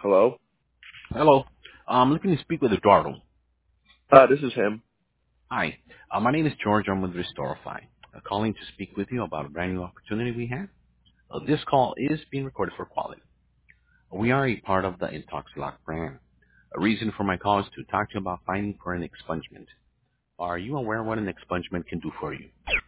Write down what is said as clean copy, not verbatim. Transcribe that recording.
Hello? Hello. I'm looking to speak with Eduardo. This is him. Hi. My name is George. I'm with Restorify. Calling to speak with you about a brand new opportunity we have. This call is being recorded for quality. We are a part of the IntoxLock brand. A reason for my call is to talk to you about finding for an expungement. Are you aware what an expungement can do for you?